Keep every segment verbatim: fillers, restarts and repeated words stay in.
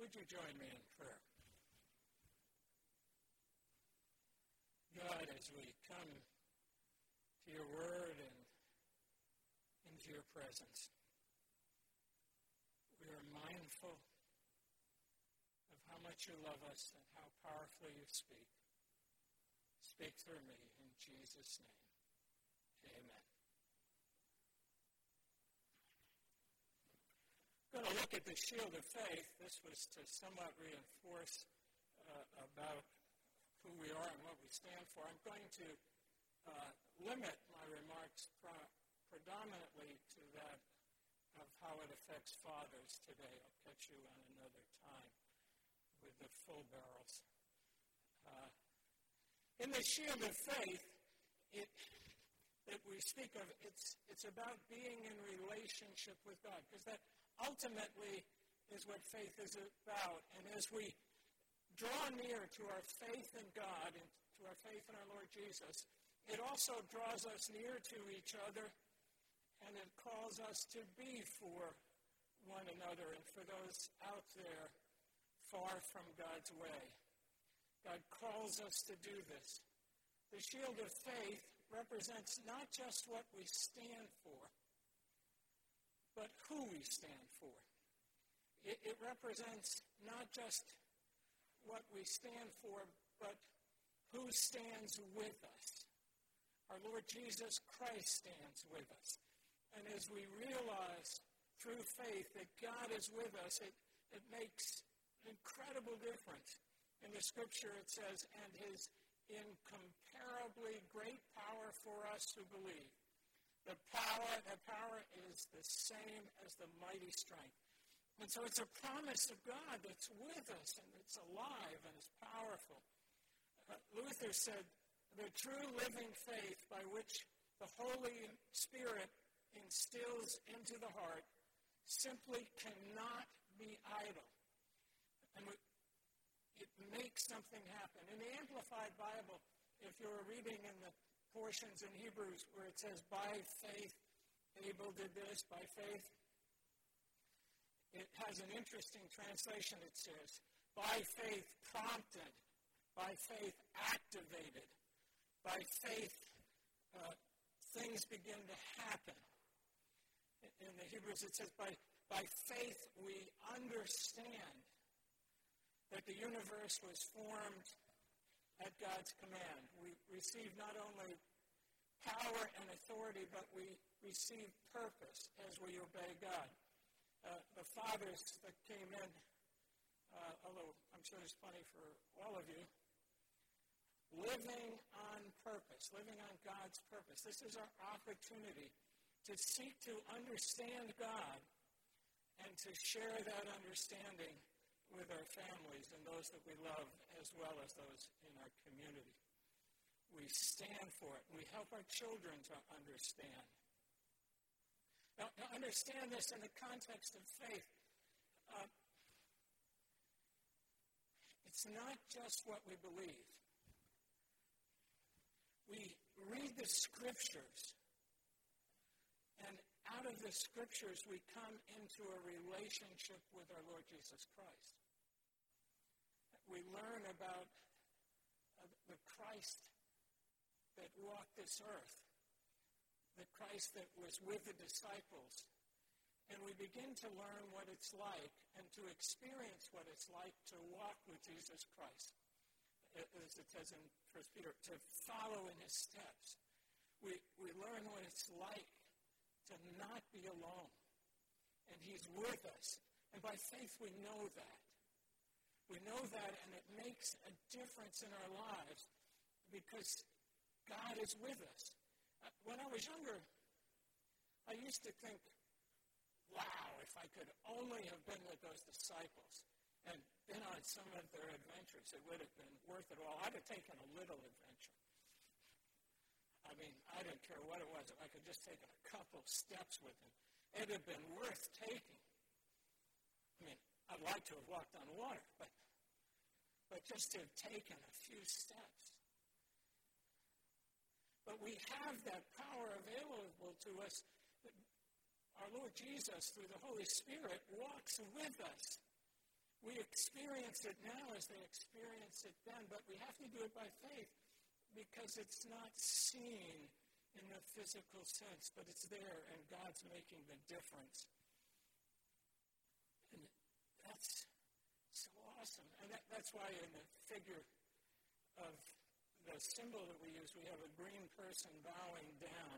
Would you join me in prayer? God, as we come to your word and into your presence, we are mindful of how much you love us and how powerfully you speak. Speak through me in Jesus' name. Amen. I'm going to look at the shield of faith. This was to somewhat reinforce uh, about who we are and what we stand for. I'm going to uh, limit my remarks pro- predominantly to that of how it affects fathers today. I'll catch you on another time with the full barrels. Uh, in the shield of faith, it that we speak of, it's it's about being in relationship with God, because that ultimately is what faith is about. And as we draw near to our faith in God and to our faith in our Lord Jesus, it also draws us near to each other, and it calls us to be for one another and for those out there far from God's way. God calls us to do this. The shield of faith represents not just what we stand for, but who we stand for. It, it represents not just what we stand for, but who stands with us. Our Lord Jesus Christ stands with us. And as we realize through faith that God is with us, it, it makes an incredible difference. In the scripture it says, and his incomparably great power for us who believe. The power, that power is the same as the mighty strength. And so it's a promise of God that's with us and it's alive and it's powerful. Uh, Luther said, the true living faith by which the Holy Spirit instills into the heart simply cannot be idle. And we, it makes something happen. In the Amplified Bible, if you're reading in the portions in Hebrews where it says, by faith Abel did this, by faith, it has an interesting translation. It says, by faith prompted, by faith activated, by faith uh, things begin to happen. In the Hebrews it says, by, by faith we understand that the universe was formed at God's command. We receive not only power and authority, but we receive purpose as we obey God. Uh, the fathers that came in, uh, although I'm sure there's plenty for all of you, living on purpose, living on God's purpose. This is our opportunity to seek to understand God and to share that understanding with our families and those that we love, as well as those in our community. We stand for it. We help our children to understand. Now, to understand this in the context of faith, uh, it's not just what we believe. We read the scriptures, and out of the scriptures we come into a relationship with our Lord Jesus Christ. We learn about uh, the Christ that walked this earth, the Christ that was with the disciples, and we begin to learn what it's like and to experience what it's like to walk with Jesus Christ. As it says in First Peter, to follow in his steps. We, we learn what it's like to not be alone. And he's with us. And by faith we know that. We know that, and it makes a difference in our lives because God is with us. When I was younger, I used to think, wow, if I could only have been with those disciples and been on some of their adventures, it would have been worth it all. I'd have taken a little adventure. I mean, I didn't care what it was. If I could just take a couple steps with him, it would have been worth taking. I mean, I'd like to have walked on water, but but just to have taken a few steps. But we have that power available to us. Our Lord Jesus, through the Holy Spirit, walks with us. We experience it now as they experience it then, but we have to do it by faith because it's not seen in the physical sense, but it's there, and God's making the difference. And that's so awesome. And that, that's why in the figure of the symbol that we use, we have a green person bowing down.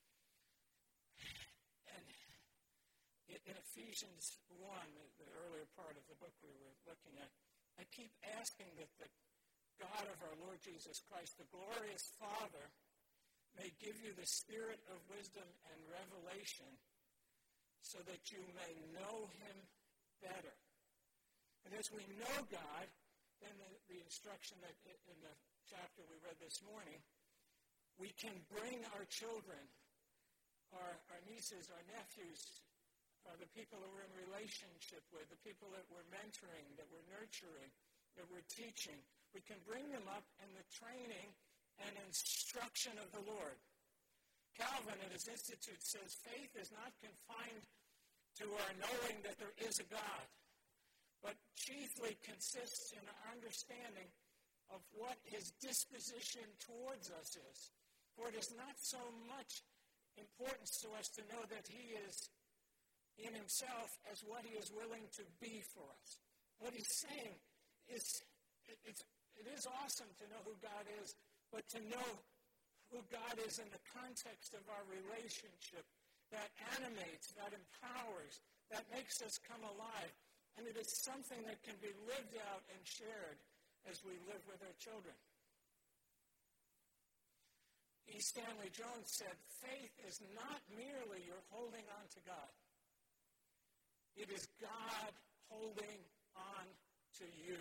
And in Ephesians one, the earlier part of the book we were looking at, I keep asking that the God of our Lord Jesus Christ, the glorious Father, may give you the spirit of wisdom and revelation so that you may know him better. And as we know God, then the, the instruction that in the chapter we read this morning, we can bring our children, our, our nieces, our nephews, uh, the people that we're in relationship with, the people that we're mentoring, that we're nurturing, that we're teaching. We can bring them up in the training and instruction of the Lord. Calvin in his Institute says, faith is not confined to our knowing that there is a God, but chiefly consists in our understanding of what his disposition towards us is. For it is not so much importance to us to know that he is in himself as what he is willing to be for us. What he's saying is, it, it's, it is awesome to know who God is, but to know who God is in the context of our relationship that animates, that empowers, that makes us come alive. And it is something that can be lived out and shared as we live with our children. E. Stanley Jones said, faith is not merely your holding on to God. It is God holding on to you.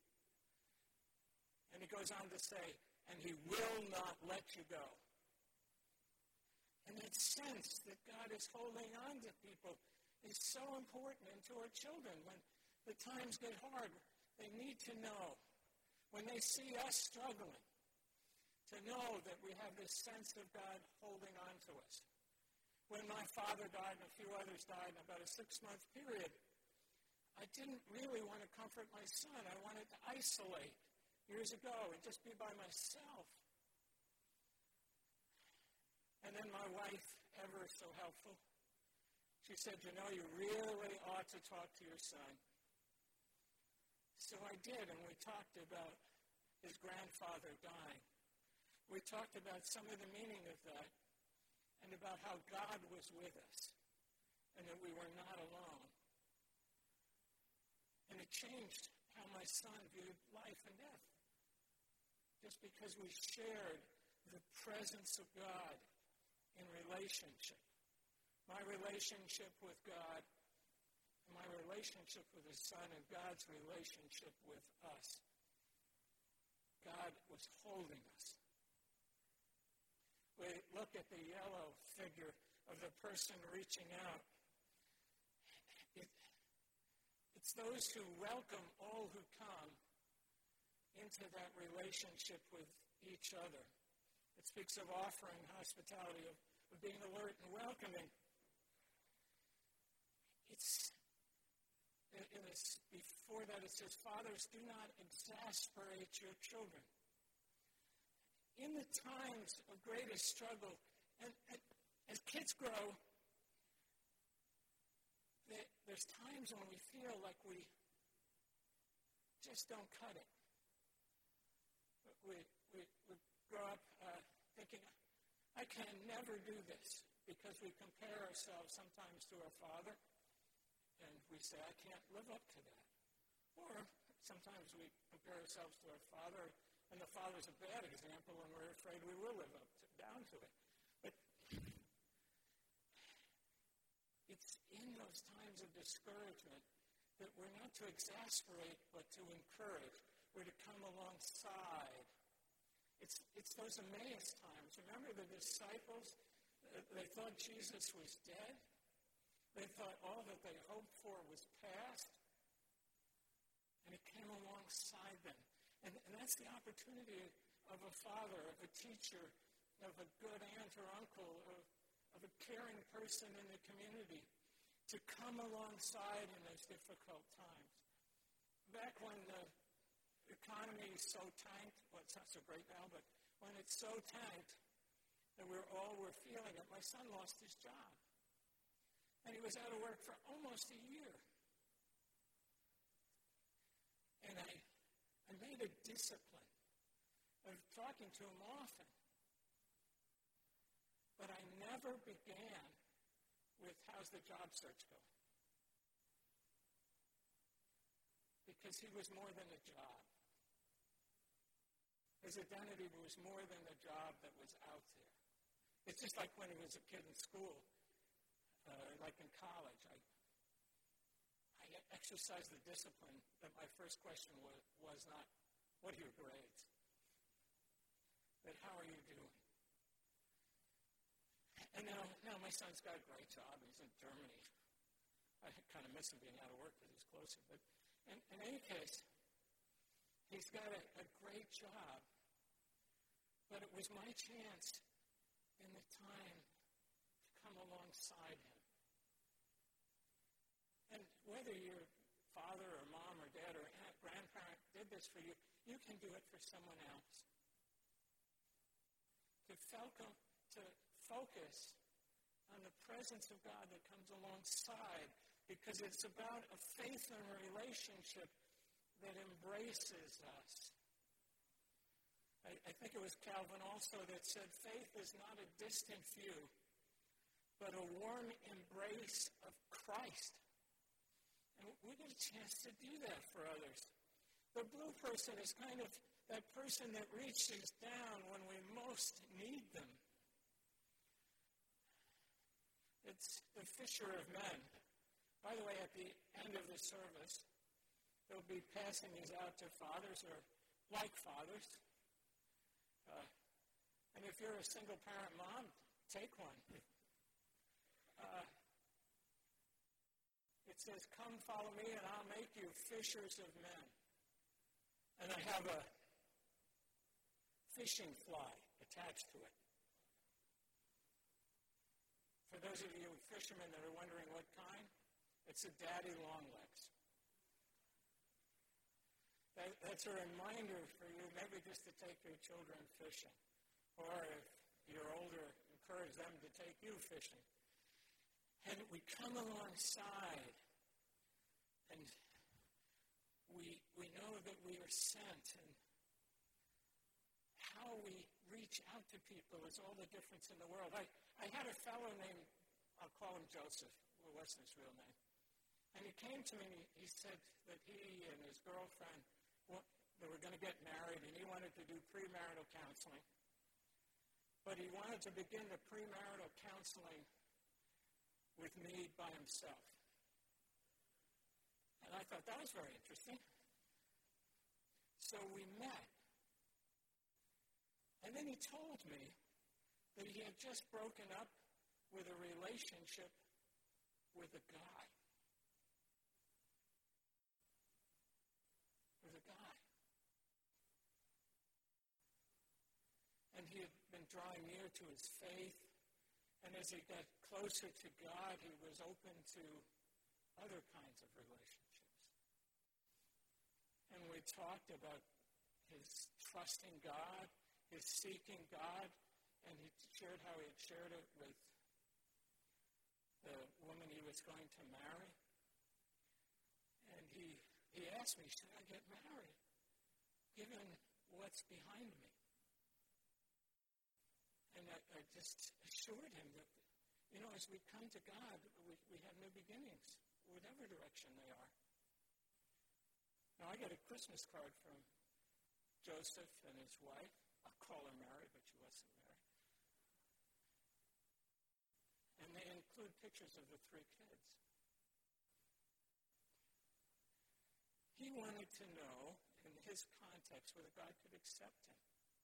And he goes on to say, and he will not let you go. And that sense that God is holding on to people is so important. And to our children, when the times get hard, they need to know, when they see us struggling, to know that we have this sense of God holding on to us. When my father died and a few others died in about a six-month period, I didn't really want to comfort my son. I wanted to isolate years ago and just be by myself. And then my wife, ever so helpful, she said, you know, you really ought to talk to your son. So I did, and we talked about his grandfather dying. We talked about some of the meaning of that and about how God was with us and that we were not alone. And it changed how my son viewed life and death. Just because we shared the presence of God in relationship. My relationship with God, and my relationship with his son, and God's relationship with us. God was holding us. We look at the yellow figure of the person reaching out. It, it's those who welcome all who come into that relationship with each other. It speaks of offering hospitality, of, of being alert and welcoming. It's, in this, before that it says, fathers, do not exasperate your children. In the times of greatest struggle, and, and as kids grow, they, there's times when we feel like we just don't cut it. We, we, we grow up uh, thinking, I can never do this, because we compare ourselves sometimes to our father, and we say, I can't live up to that. Or sometimes we compare ourselves to our father, and the father's a bad example, and we're afraid we will live up to, down to it. But it's in those times of discouragement that we're not to exasperate, but to encourage. We're to come alongside. It's, it's those Emmaus times. Remember the disciples? They thought Jesus was dead. They thought all that they hoped for was past. And he came alongside them. And, and that's the opportunity of a father, of a teacher, of a good aunt or uncle, of, of a caring person in the community, to come alongside in those difficult times. economy is so tanked, well, it's not so great now, but when it's so tanked that we're all were feeling it, my son lost his job. And he was out of work for almost a year. And I, I made a discipline of talking to him often. But I never began with, how's the job search going? Because he was more than a job. His identity was more than the job that was out there. It's just like when he was a kid in school, uh, like in college. I, I exercised the discipline that my first question was, was not, what are your grades? But how are you doing? And now, now my son's got a great job. He's in Germany. I kind of miss him being out of work because he's closer. But in, in any case, he's got a, a great job. But it was my chance in the time to come alongside him. And whether your father or mom or dad or aunt, grandparent did this for you, you can do it for someone else. To, felcom, to focus on the presence of God that comes alongside, because it's about a faith and a relationship that embraces us. I, I think it was Calvin also that said, faith is not a distant view, but a warm embrace of Christ. And we get a chance to do that for others. The blue person is kind of that person that reaches down when we most need them. It's the fisher of men. By the way, at the end of the service, they'll be passing these out to fathers or like fathers. Uh, and if you're a single-parent mom, take one. Uh, it says, come follow me and I'll make you fishers of men. And I have a fishing fly attached to it. For those of you fishermen that are wondering what kind, it's a daddy longlegs. That, that's a reminder for you maybe just to take your children fishing. Or if you're older, encourage them to take you fishing. And we come alongside and we, we know that we are sent, and how we reach out to people is all the difference in the world. I, I had a fellow named, I'll call him Joseph, well, what's his real name? And he came to me, he said that he and his girlfriend, well, they were going to get married, and he wanted to do premarital counseling. But he wanted to begin the premarital counseling with me by himself. And I thought that was very interesting. So we met. And then he told me that he had just broken up with a relationship with a guy. With a guy. And he had been drawing near to his faith. And as he got closer to God, he was open to other kinds of relationships. And we talked about his trusting God, his seeking God, and he shared how he had shared it with the woman he was going to marry. And he, he asked me, should I get married, given what's behind me? And I, I just assured him that, you know, as we come to God, we, we have new beginnings, whatever direction they are. Now, I got a Christmas card from Joseph and his wife. I'll call her Mary, but she wasn't Mary. And they include pictures of the three kids. He wanted to know, in his context, whether God could accept him.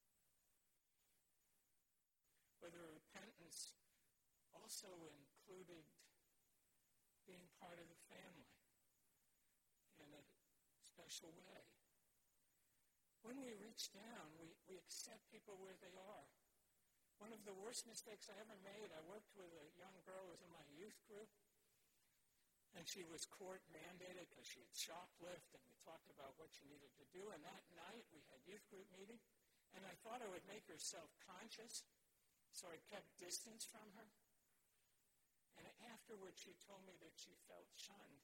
Whether repentance also included being part of the family in a special way. When we reach down, we, we accept people where they are. One of the worst mistakes I ever made, I worked with a young girl who was in my youth group, and she was court mandated because she had shoplifted, and we talked about what what she needed to do. And that night we had youth group meeting, and I thought I would make her self-conscious, so I kept distance from her. And afterwards she told me that she felt shunned.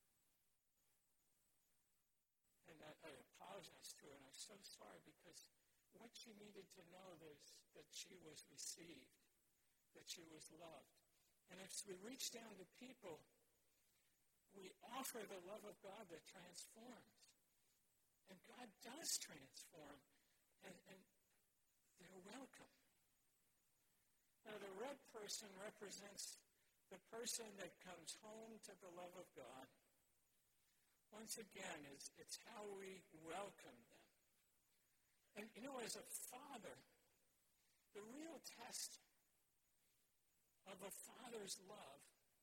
And I, I apologized to her, and I'm so sorry, because what she needed to know is that she was received, that she was loved. And as we reach down to people, we offer the love of God that transforms. And God does transform, and, and they're welcome. Now, the red person represents the person that comes home to the love of God. Once again, it's, it's how we welcome them. And, you know, as a father, the real test of a father's love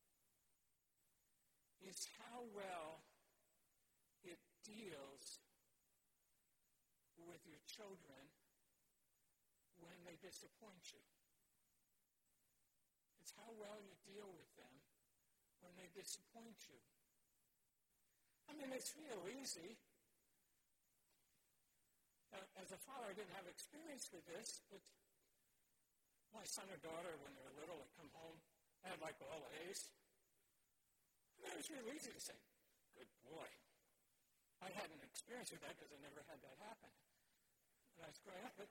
is how well it deals with your children when they disappoint you. It's how well you deal with them when they disappoint you. I mean, it's real easy. Uh, as a father, I didn't have experience with this, but my son or daughter, when they were little, would come home, I had like all A's. And it was real easy to say, good boy. I hadn't experienced with that because I never had that happen when I was growing up. But,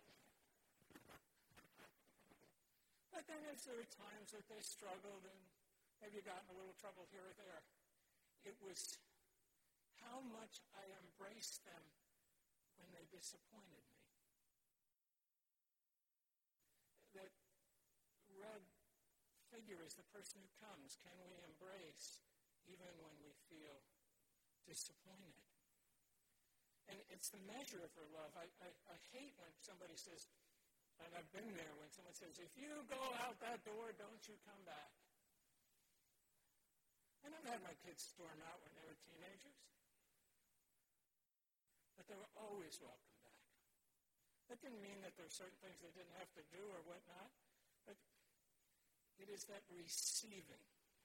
but then as there were times that they struggled and maybe got in a little trouble here or there, it was how much I embraced them when they disappointed me. That red figure is the person who comes. Can we embrace even when we feel disappointed? And it's the measure of her love. I, I, I hate when somebody says, and I've been there, when someone says, if you go out that door, don't you come back. And I've had my kids storm out when they were teenagers. But they were always welcome back. That didn't mean that there were certain things they didn't have to do or whatnot, but it is that receiving.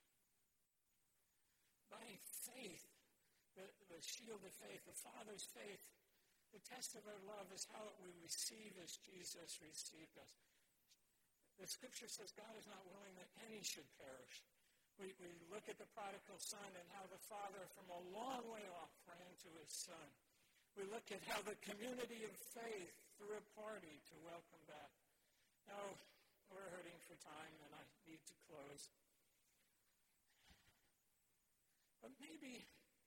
By faith, the, the shield of faith, the Father's faith, the test of our love is how we receive as Jesus received us. The Scripture says God is not willing that any should perish. We, we look at the prodigal son and how the father from a long way off ran to his son. We look at how the community of faith threw a party to welcome back. Now, we're hurting for time, and I need to close. But maybe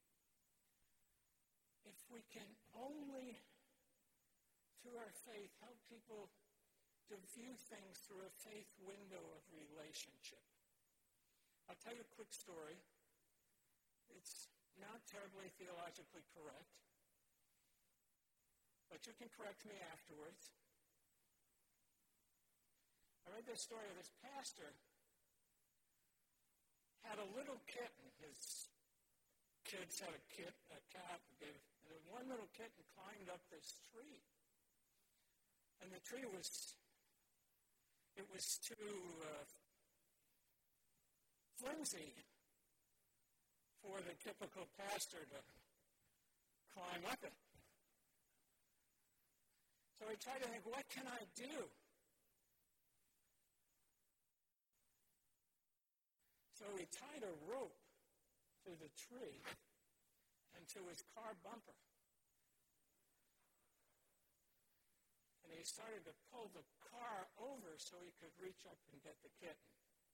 if we can only, through our faith, help people to view things through a faith window of relationship. I'll tell you a quick story. It's not terribly theologically correct, but you can correct me afterwards. I read this story of this pastor had a little kitten. His kids had a kit, a cat, and one little kitten climbed up this tree. And the tree was, it was too uh, flimsy for the typical pastor to climb up it. So he tried to think, what can I do? So he tied a rope to the tree and to his car bumper. And he started to pull the car over so he could reach up and get the kitten.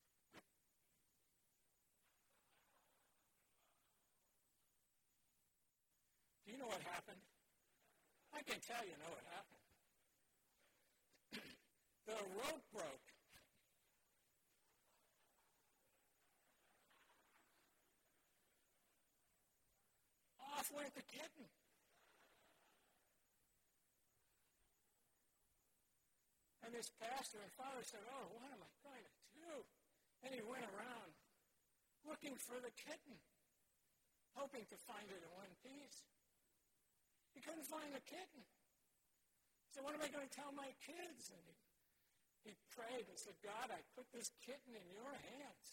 Do you know what happened? I can tell you know what happened. The rope broke. Off went the kitten. And this pastor and father said, oh, what am I going to do? And he went around looking for the kitten, hoping to find it in one piece. He couldn't find the kitten. So what am I going to tell my kids? And he, he prayed and said, God, I put this kitten in your hands.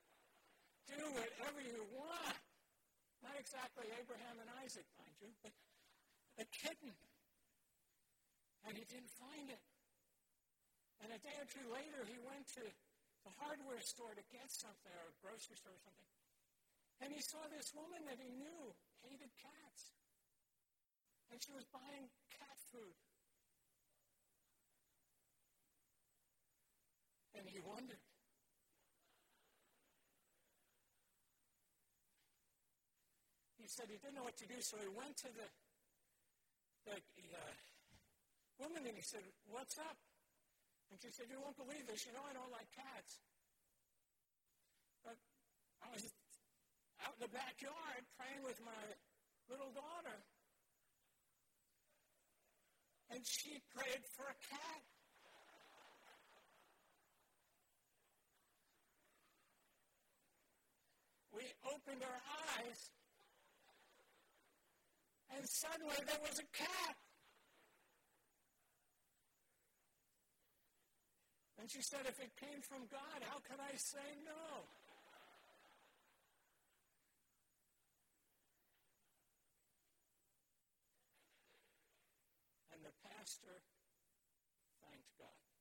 Do whatever you want. Not exactly Abraham and Isaac, mind you, but a kitten. And he didn't find it. And a day or two later, he went to the hardware store to get something, or a grocery store or something. And he saw this woman that he knew hated cats. And she was buying cat food. And he wondered. He said he didn't know what to do, so he went to the, the uh, woman and he said, "What's up?" And she said, "You won't believe this. You know I don't like cats. But I was out in the backyard playing with my little daughter, and she prayed for a cat. We opened our eyes, and suddenly there was a cat. And she said, if it came from God, how could I say no?" And the pastor thanked God.